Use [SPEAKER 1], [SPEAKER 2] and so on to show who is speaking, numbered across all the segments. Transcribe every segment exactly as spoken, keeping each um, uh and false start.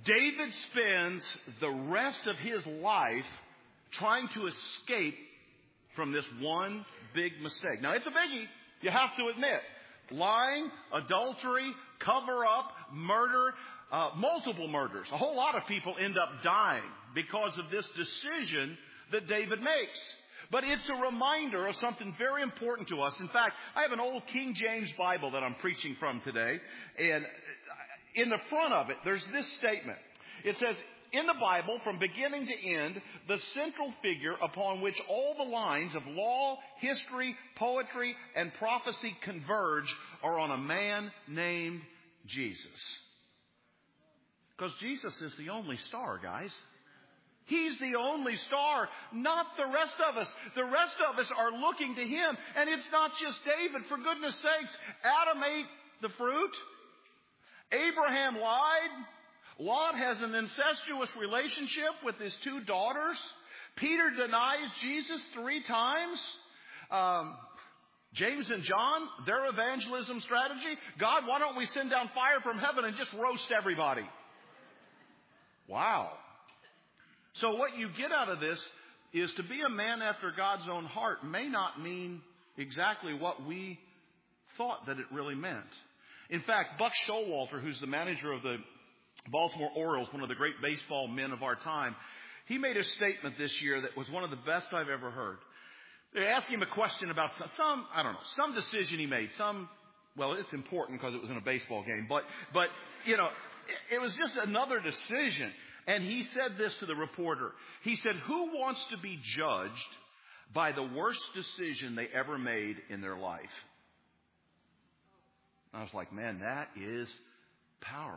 [SPEAKER 1] David spends the rest of his life trying to escape from this one big mistake. Now, it's a biggie, you have to admit. Lying, adultery, cover-up, murder, uh, multiple murders. A whole lot of people end up dying because of this decision that David makes. But it's a reminder of something very important to us. In fact, I have an old King James Bible that I'm preaching from today. And in the front of it, there's this statement. It says, in the Bible, from beginning to end, the central figure upon which all the lines of law, history, poetry, and prophecy converge are on a man named Jesus. Because Jesus is the only star, guys. He's the only star, not the rest of us. The rest of us are looking to Him. And it's not just David. For goodness sakes, Adam ate the fruit. Abraham lied. Lot has an incestuous relationship with his two daughters. Peter denies Jesus three times. Um, James and John, their evangelism strategy. God, why don't we send down fire from heaven and just roast everybody? Wow. So what you get out of this is to be a man after God's own heart may not mean exactly what we thought that it really meant. In fact, Buck Showalter, who's the manager of the Baltimore Orioles, one of the great baseball men of our time, he made a statement this year that was one of the best I've ever heard. They asked him a question about some, I don't know, some decision he made. Some, well, it's important because it was in a baseball game, but, but, you know, it, it was just another decision. And he said this to the reporter. He said, who wants to be judged by the worst decision they ever made in their life? I was like, man, that is powerful.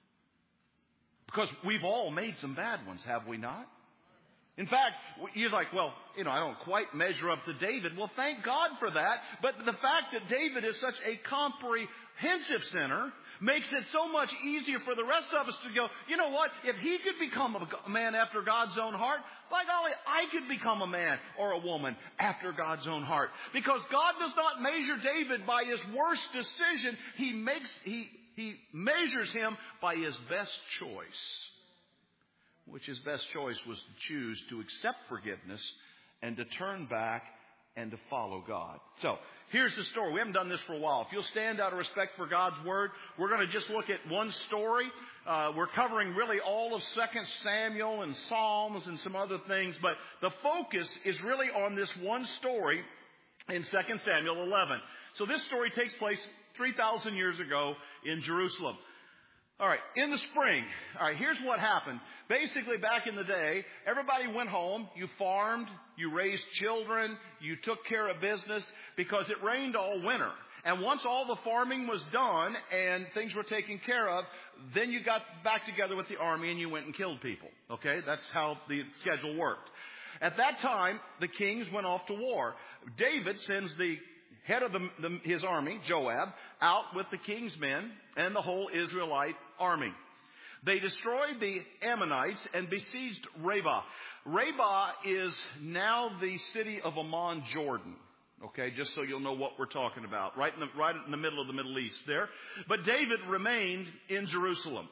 [SPEAKER 1] Because we've all made some bad ones, have we not? In fact, you're like, well, you know, I don't quite measure up to David. Well, thank God for that. But the fact that David is such a comprehensive sinner makes it so much easier for the rest of us to go, you know what? If he could become a man after God's own heart, by golly, I could become a man or a woman after God's own heart. Because God does not measure David by his worst decision. He makes, he, he measures him by his best choice. Which his best choice was to choose to accept forgiveness and to turn back and to follow God. So, here's the story. We haven't done this for a while. If you'll stand out of respect for God's Word, we're going to just look at one story. Uh, we're covering really all of Second Samuel and Psalms and some other things, but the focus is really on this one story in Second Samuel eleven. So this story takes place three thousand years ago in Jerusalem. All right, in the spring. All right, here's what happened. Basically, back in the day, everybody went home. You farmed, you raised children, you took care of business because it rained all winter. And once all the farming was done and things were taken care of, then you got back together with the army and you went and killed people. Okay, that's how the schedule worked. At that time, the kings went off to war. David sends the head of the, the, his army, Joab, out with the king's men and the whole Israelite army. They destroyed the Ammonites and besieged Rabbah. Rabbah is now the city of Amman, Jordan. Okay, just so you'll know what we're talking about. Right in the, right in the middle of the Middle East there. But David remained in Jerusalem.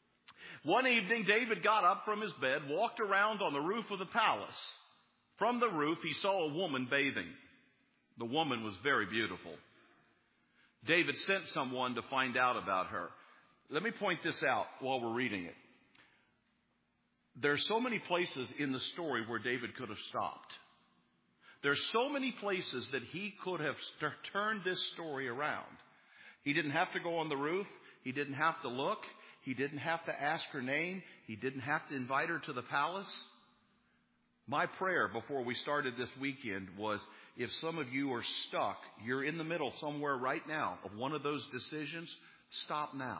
[SPEAKER 1] One evening, David got up from his bed, walked around on the roof of the palace. From the roof, he saw a woman bathing. The woman was very beautiful. David sent someone to find out about her. Let me point this out while we're reading it. There's so many places in the story where David could have stopped. There's so many places that he could have st- turned this story around. He didn't have to go on the roof. He didn't have to look. He didn't have to ask her name. He didn't have to invite her to the palace. My prayer before we started this weekend was, if some of you are stuck, you're in the middle somewhere right now of one of those decisions, stop now.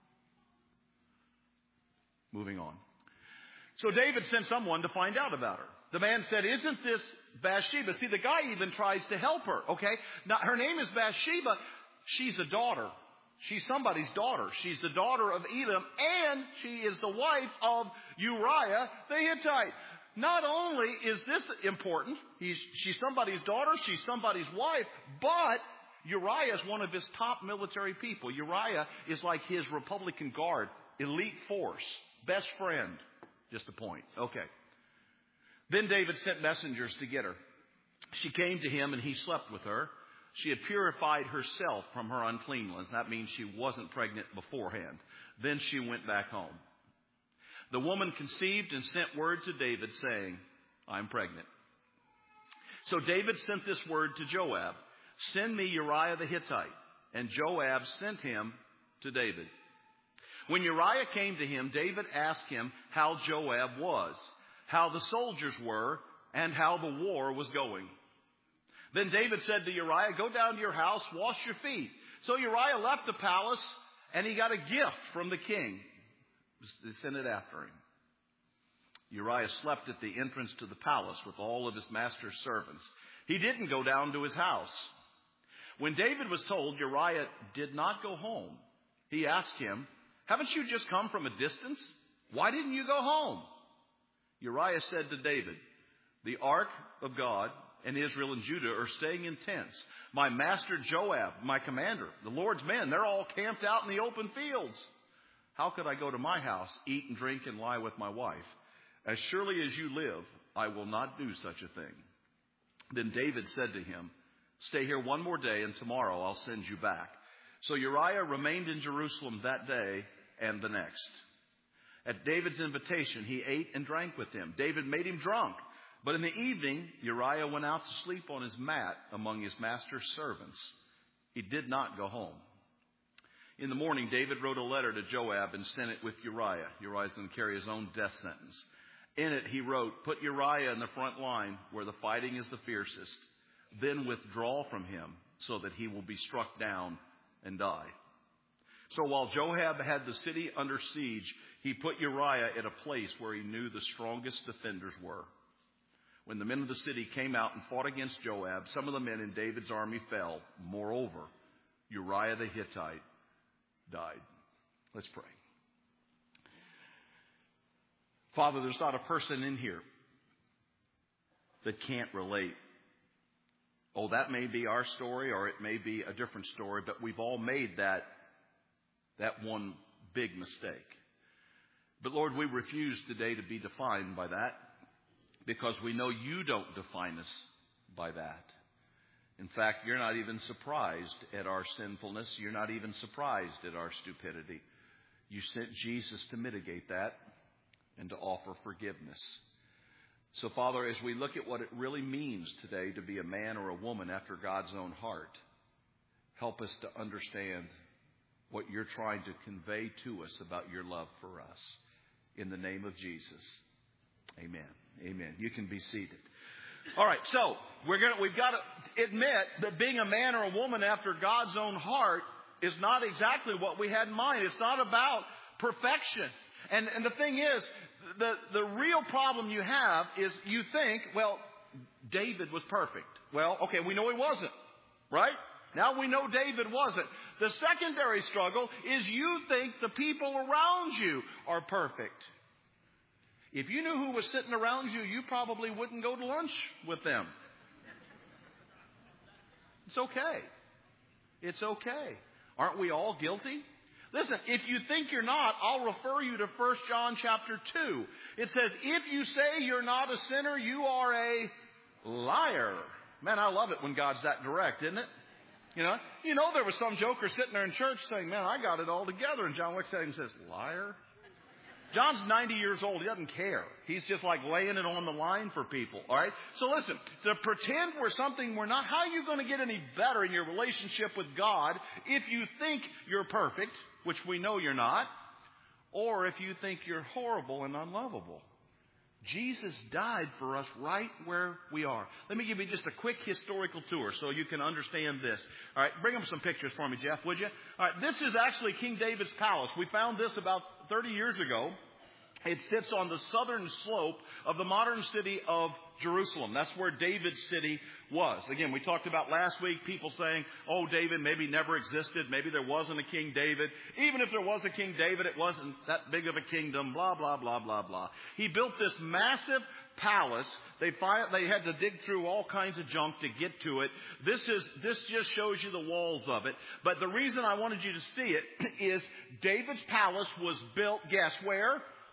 [SPEAKER 1] Moving on. So David sent someone to find out about her. The man said, isn't this Bathsheba? See, the guy even tries to help her, okay? Now, her name is Bathsheba. She's a daughter. She's somebody's daughter. She's the daughter of Elam, and she is the wife of Uriah the Hittite. Not only is this important, he's, she's somebody's daughter, she's somebody's wife, but Uriah is one of his top military people. Uriah is like his Republican Guard, elite force. best friend. Just a point. Okay. Then David sent messengers to get her. She came to him and he slept with her. She had purified herself from her uncleanness. That means she wasn't pregnant beforehand. Then she went back home. The woman conceived and sent word to David saying, I'm pregnant. So David sent this word to Joab, send me Uriah the Hittite. And Joab sent him to David. When Uriah came to him, David asked him how Joab was, how the soldiers were, and how the war was going. Then David said to Uriah, go down to your house, wash your feet. So Uriah left the palace, and he got a gift from the king. They sent it after him. Uriah slept at the entrance to the palace with all of his master's servants. He didn't go down to his house. When David was told Uriah did not go home, he asked him, haven't you just come from a distance? Why didn't you go home? Uriah said to David, the ark of God and Israel and Judah are staying in tents. My master Joab, my commander, the Lord's men, they're all camped out in the open fields. How could I go to my house, eat and drink and lie with my wife? As surely as you live, I will not do such a thing. Then David said to him, stay here one more day, and tomorrow I'll send you back. So Uriah remained in Jerusalem that day and the next. At David's invitation, he ate and drank with him. David made him drunk. But in the evening, Uriah went out to sleep on his mat among his master's servants. He did not go home. In the morning, David wrote a letter to Joab and sent it with Uriah. Uriah's going to carry his own death sentence. In it, he wrote, put Uriah in the front line where the fighting is the fiercest. Then withdraw from him so that he will be struck down and die. So while Joab had the city under siege, he put Uriah at a place where he knew the strongest defenders were. When the men of the city came out and fought against Joab, some of the men in David's army fell. Moreover, Uriah the Hittite died. Let's pray. Father, there's not a person in here that can't relate. Oh, that may be our story or it may be a different story, but we've all made that, that one big mistake. But Lord, we refuse today to be defined by that because we know you don't define us by that. In fact, you're not even surprised at our sinfulness. You're not even surprised at our stupidity. You sent Jesus to mitigate that and to offer forgiveness. So, Father, as we look at what it really means today to be a man or a woman after God's own heart, help us to understand what you're trying to convey to us about your love for us. In the name of Jesus, amen. Amen. You can be seated. All right, so we're gonna, we've got to admit that being a man or a woman after God's own heart is not exactly what we had in mind. It's not about perfection. And, and the thing is, the, the real problem you have is you think, well, David was perfect. Well, okay, we know he wasn't, right? Now we know David wasn't. The secondary struggle is you think the people around you are perfect. If you knew who was sitting around you, you probably wouldn't go to lunch with them. It's okay. It's okay. Aren't we all guilty? Listen, if you think you're not, I'll refer you to First John chapter two. It says, if you say you're not a sinner, you are a liar. Man, I love it when God's that direct, isn't it? You know, you know there was some joker sitting there in church saying, man, I got it all together. And John looks at him and says, liar? John's ninety years old. He doesn't care. He's just like laying it on the line for people. All right. So listen, to pretend we're something we're not, how are you going to get any better in your relationship with God if you think you're perfect, which we know you're not, or if you think you're horrible and unlovable? Jesus died for us right where we are. Let me give you just a quick historical tour so you can understand this. All right, bring up some pictures for me, Jeff, would you? All right, this is actually King David's palace. We found this about thirty years ago. It sits on the southern slope of the modern city of Jerusalem. That's where David's city was. Again, we talked about last week people saying, oh, David maybe never existed. Maybe there wasn't a King David. Even if there was a King David, it wasn't that big of a kingdom, blah, blah, blah, blah, blah. He built this massive palace. They find, they had to dig through all kinds of junk to get to it. This is this just shows you the walls of it. But the reason I wanted you to see it is David's palace was built, guess where?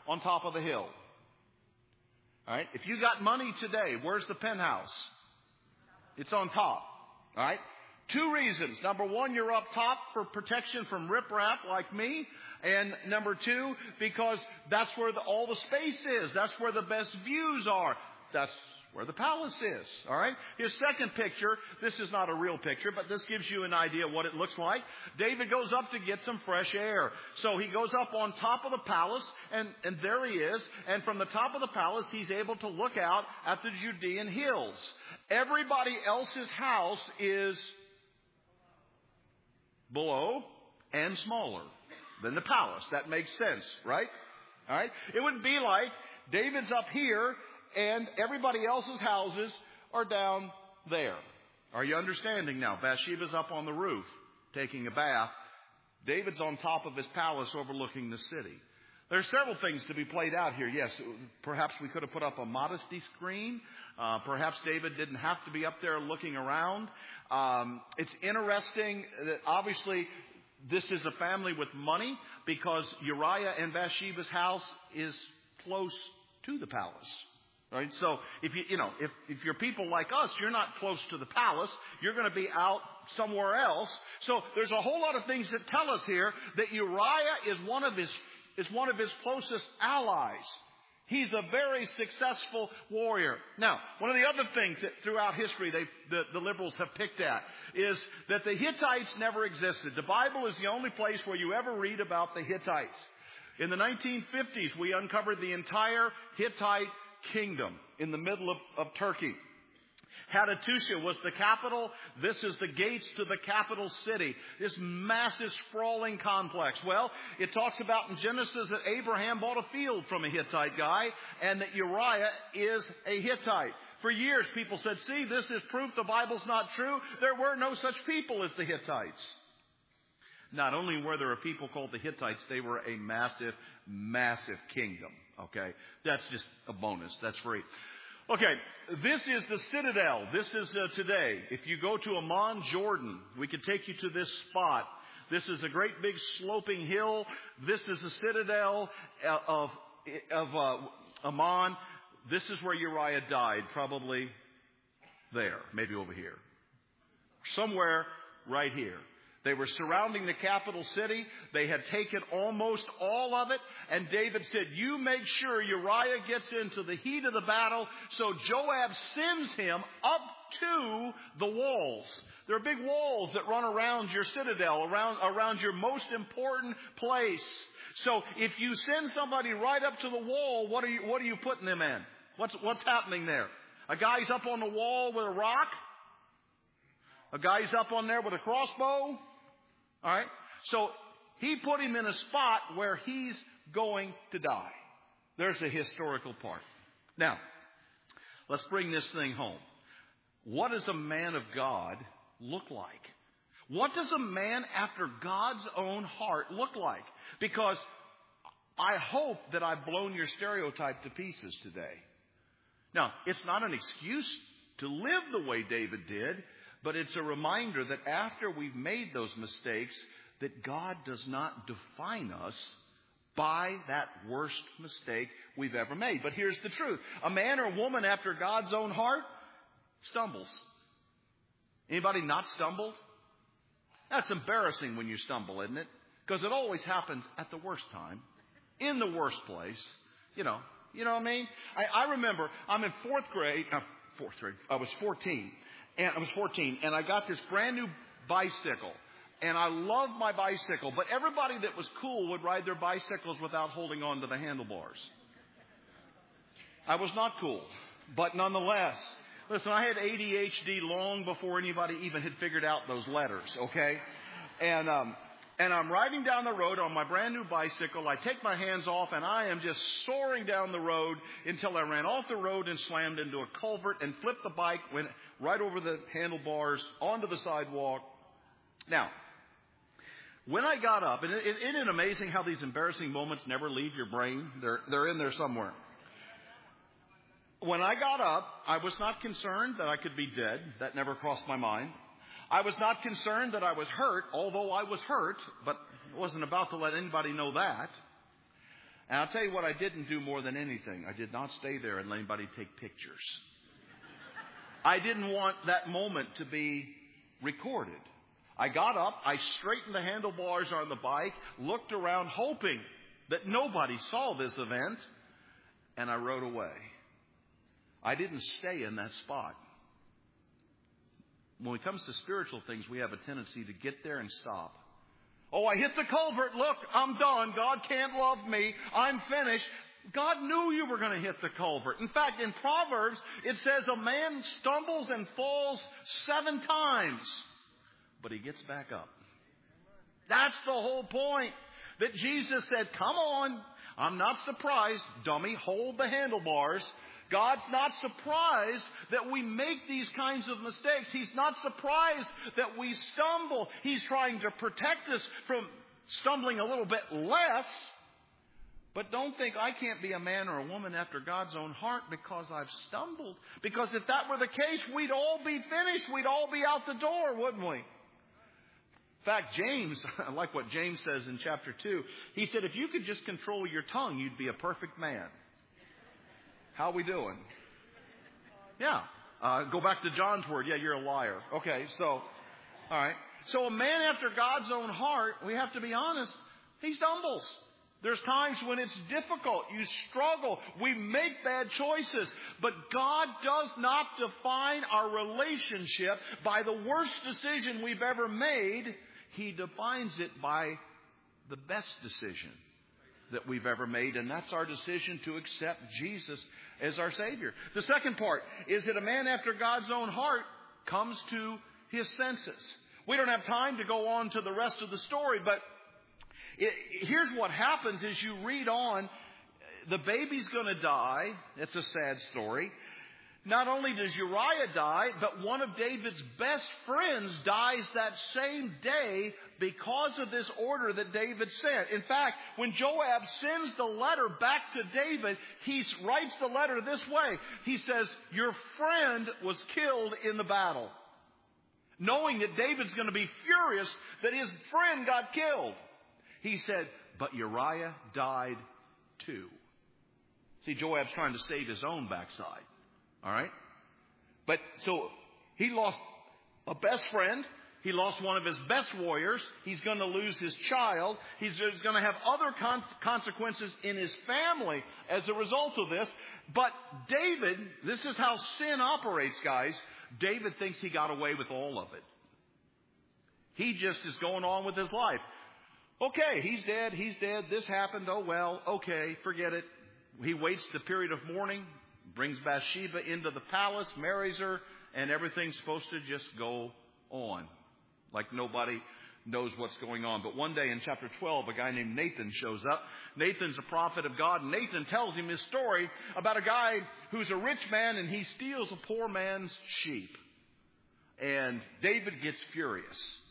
[SPEAKER 1] On top of the hill. All right? If you got money today, where's the penthouse? It's on top. All right? Two reasons. Number one, you're up top for protection from riprap like me. And number two, because that's where the, all the space is. That's where the best views are. That's where the palace is. All right? His second picture, this is not a real picture, but this gives you an idea of what it looks like. David goes up to get some fresh air. So he goes up on top of the palace, and, and there he is. And from the top of the palace, he's able to look out at the Judean hills. Everybody else's house is below and smaller than the palace. That makes sense, right? All right? It would be like David's up here, and everybody else's houses are down there. Are you understanding now? Bathsheba's up on the roof taking a bath. David's on top of his palace overlooking the city. There's several things to be played out here. Yes, perhaps we could have put up a modesty screen. Uh, perhaps David didn't have to be up there looking around. Um, it's interesting that obviously this is a family with money because Uriah and Bathsheba's house is close to the palace. Right? So if you, you know, if, if you're people like us, you're not close to the palace. You're going to be out somewhere else. So there's a whole lot of things that tell us here that Uriah is one of his, is one of his closest allies. He's a very successful warrior. Now, one of the other things that throughout history they, the, the liberals have picked at is that the Hittites never existed. The Bible is the only place where you ever read about the Hittites. In the nineteen fifties, we uncovered the entire Hittite kingdom in the middle of, of Turkey. Hattusha was the capital. This is the gates to the capital city. This massive sprawling complex. Well, it talks about in Genesis that Abraham bought a field from a Hittite guy and that Uriah is a Hittite. For years, people said, see, this is proof the Bible's not true. There were no such people as the Hittites. Not only were there a people called the Hittites, they were a massive, massive kingdom. Okay? That's just a bonus. That's free. Okay, this is the citadel. This is uh, today. If you go to Amman, Jordan, we could take you to this spot. This is a great big sloping hill. This is the citadel of, of uh, Amman. This is where Uriah died, probably there, maybe over here. Somewhere right here. They were surrounding the capital city. They had taken almost all of it. And David said, you make sure Uriah gets into the heat of the battle. So Joab sends him up to the walls. There are big walls that run around your citadel, around, around your most important place. So if you send somebody right up to the wall, what are you, what are you putting them in? What's, what's happening there? A guy's up on the wall with a rock. A guy's up on there with a crossbow. All right. So he put him in a spot where he's going to die. There's the historical part. Now, let's bring this thing home. What does a man of God look like? What does a man after God's own heart look like? Because I hope that I've blown your stereotype to pieces today. Now, it's not an excuse to live the way David did, but it's a reminder that after we've made those mistakes, that God does not define us by that worst mistake we've ever made. But here's the truth. A man or woman after God's own heart stumbles. Anybody not stumbled? That's embarrassing when you stumble, isn't it? Because it always happens at the worst time, in the worst place. You know, you know what I mean? I, I remember I'm in fourth grade, uh, fourth grade, I was fourteen. And I was fourteen, and I got this brand new bicycle. And I loved my bicycle, but everybody that was cool would ride their bicycles without holding on to the handlebars. I was not cool, but nonetheless, listen, I had A D H D long before anybody even had figured out those letters, okay? And um, and I'm riding down the road on my brand new bicycle. I take my hands off, and I am just soaring down the road until I ran off the road and slammed into a culvert and flipped the bike, went right over the handlebars, onto the sidewalk. Now, when I got up, and isn't it amazing how these embarrassing moments never leave your brain? They're, they're in there somewhere. When I got up, I was not concerned that I could be dead. That never crossed my mind. I was not concerned that I was hurt, although I was hurt, but I wasn't about to let anybody know that. And I'll tell you what I didn't do more than anything. I did not stay there and let anybody take pictures. I didn't want that moment to be recorded. I got up, I straightened the handlebars on the bike, looked around hoping that nobody saw this event, and I rode away. I didn't stay in that spot. When it comes to spiritual things, we have a tendency to get there and stop. Oh, I hit the culvert. Look, I'm done. God can't love me. I'm finished. God knew you were going to hit the culvert. In fact, in Proverbs, it says a man stumbles and falls seven times, but he gets back up. That's the whole point. That Jesus said, come on. I'm not surprised, dummy. Hold the handlebars. God's not surprised that we make these kinds of mistakes. He's not surprised that we stumble. He's trying to protect us from stumbling a little bit less. But don't think I can't be a man or a woman after God's own heart because I've stumbled. Because if that were the case, we'd all be finished. We'd all be out the door, wouldn't we? In fact, James, I like what James says in chapter two. He said, if you could just control your tongue, you'd be a perfect man. How are we doing? Yeah. Uh, go back to John's word. Yeah, you're a liar. Okay, so, all right. So a man after God's own heart, we have to be honest, he stumbles. There's times when it's difficult. You struggle. We make bad choices. But God does not define our relationship by the worst decision we've ever made. He defines it by the best decision that we've ever made, and that's our decision to accept Jesus as our Savior. The second part is that a man after God's own heart comes to his senses. We don't have time to go on to the rest of the story, but it, here's what happens as you read on. The baby's going to die. It's a sad story. Not only does Uriah die, but one of David's best friends dies that same day because of this order that David sent. In fact, when Joab sends the letter back to David, he writes the letter this way. He says, your friend was killed in the battle. Knowing that David's going to be furious that his friend got killed. He said, but Uriah died too. See, Joab's trying to save his own backside. All right? But so he lost a best friend. He lost one of his best warriors. He's going to lose his child. He's going to have other con- consequences in his family as a result of this. But David, this is how sin operates, guys. David thinks he got away with all of it. He just is going on with his life. Okay, he's dead. He's dead. This happened. Oh, well, okay, forget it. He waits the period of mourning. Brings Bathsheba into the palace, marries her, and everything's supposed to just go on. Like nobody knows what's going on. But one day in chapter twelve, a guy named Nathan shows up. Nathan's a prophet of God. And Nathan tells him his story about a guy who's a rich man and he steals a poor man's sheep. And David gets furious.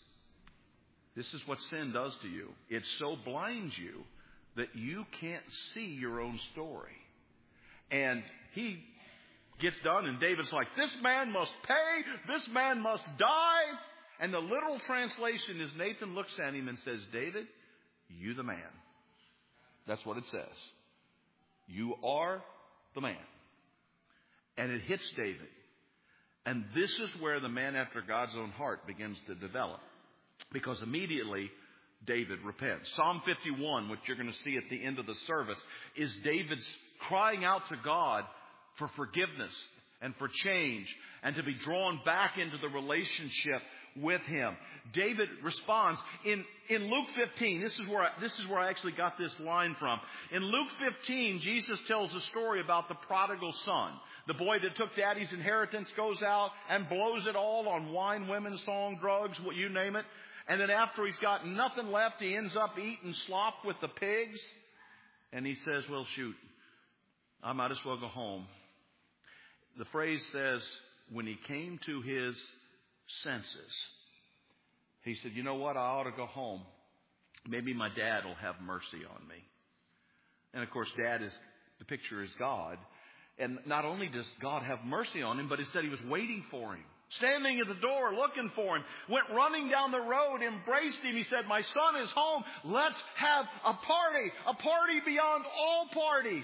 [SPEAKER 1] This is what sin does to you. It so blinds you that you can't see your own story. And he gets done, and David's like, this man must pay, this man must die. And the literal translation is Nathan looks at him and says, David, you the man. That's what it says. You are the man. And it hits David. And this is where the man after God's own heart begins to develop. Because immediately David repents. Psalm fifty-one, which you're going to see at the end of the service, is David's crying out to God for forgiveness and for change and to be drawn back into the relationship with him. David responds in, in Luke fifteen. This is where I, this is where I actually got this line from. In Luke fifteen, Jesus tells a story about the prodigal son. The boy that took daddy's inheritance goes out and blows it all on wine, women, song, drugs, what you name it. And then after he's got nothing left, he ends up eating slop with the pigs. And he says, well, shoot, I might as well go home. The phrase says, when he came to his senses, he said, you know what? I ought to go home. Maybe my dad will have mercy on me. And of course, dad is, the picture is God. And not only does God have mercy on him, but he said he was waiting for him. standing at the door looking for him, went running down the road, embraced him. He said, my son is home. Let's have a party, a party beyond all parties.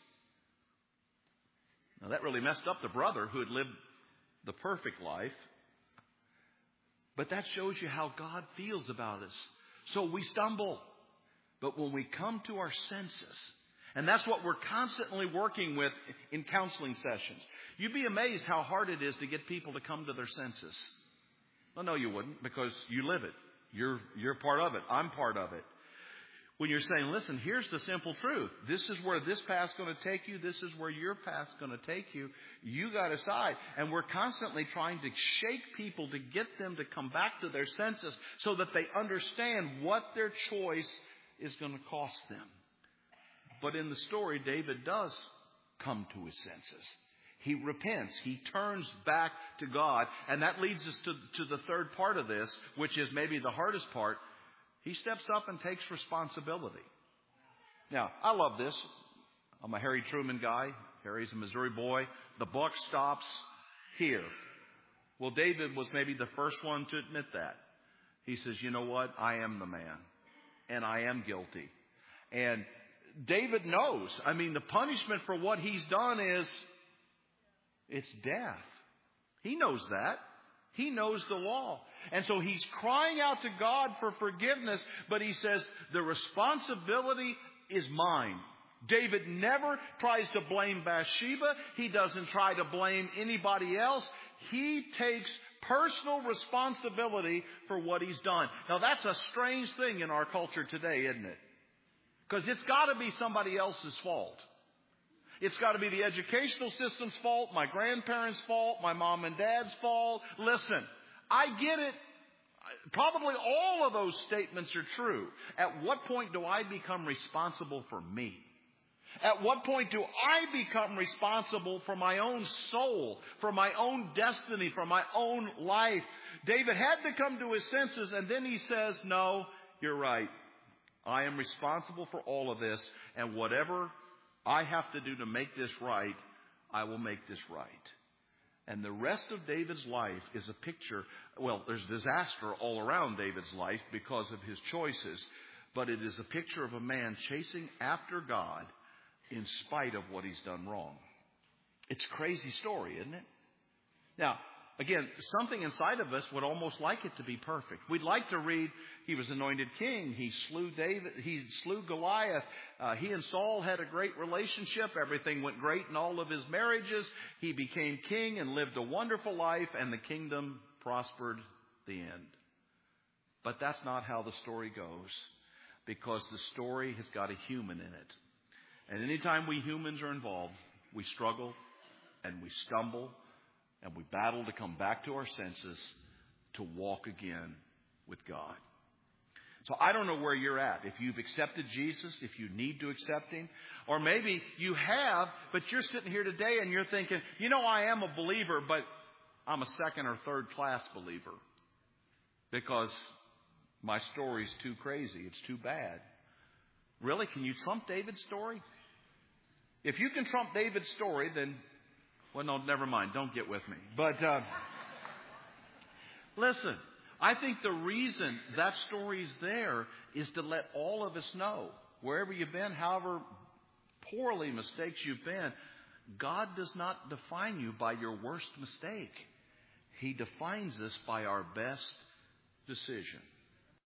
[SPEAKER 1] Now that really messed up the brother who had lived the perfect life. But that shows you how God feels about us. So we stumble. But when we come to our senses, and that's what we're constantly working with in counseling sessions. You'd be amazed how hard it is to get people to come to their senses. Well, no, you wouldn't, because you live it. You're, you're part of it. I'm part of it. When you're saying, listen, here's the simple truth. This is where this path's going to take you. This is where your path's going to take you. You got to decide. And we're constantly trying to shake people to get them to come back to their senses so that they understand what their choice is going to cost them. But in the story, David does come to his senses. He repents. He turns back to God. And that leads us to, to the third part of this, which is maybe the hardest part. He steps up and takes responsibility. Now, I love this. I'm a Harry Truman guy. Harry's a Missouri boy. The buck stops here. Well, David was maybe the first one to admit that. He says, you know what? I am the man. And I am guilty. And David knows. I mean, the punishment for what he's done is, it's death. He knows that. He knows the law. And so he's crying out to God for forgiveness, but he says, the responsibility is mine. David never tries to blame Bathsheba. He doesn't try to blame anybody else. He takes personal responsibility for what he's done. Now that's a strange thing in our culture today, isn't it? Because it's got to be somebody else's fault. It's got to be the educational system's fault, my grandparents' fault, my mom and dad's fault. Listen, I get it. Probably all of those statements are true. At what point do I become responsible for me? At what point do I become responsible for my own soul, for my own destiny, for my own life? David had to come to his senses, and then he says, no, you're right. I am responsible for all of this, and whatever I have to do to make this right, I will make this right. And the rest of David's life is a picture. Well, there's disaster all around David's life because of his choices. But it is a picture of a man chasing after God in spite of what he's done wrong. It's a crazy story, isn't it? Now, again, something inside of us would almost like it to be perfect. We'd like to read, he was anointed king. He slew David. He slew Goliath. Uh, he and Saul had a great relationship. Everything went great in all of his marriages. He became king and lived a wonderful life, and the kingdom prospered the end. But that's not how the story goes, because the story has got a human in it. And anytime we humans are involved, we struggle and we stumble and we battle to come back to our senses to walk again with God. So I don't know where you're at. If you've accepted Jesus, if you need to accept Him, or maybe you have, but you're sitting here today and you're thinking, you know, I am a believer, but I'm a second or third class believer because my story's too crazy. It's too bad. Really? Can you trump David's story? If you can trump David's story, then, well, no, never mind. Don't get with me. But uh, listen. I think the reason that story's there is to let all of us know, wherever you've been, however poorly mistakes you've been, God does not define you by your worst mistake. He defines us by our best decision.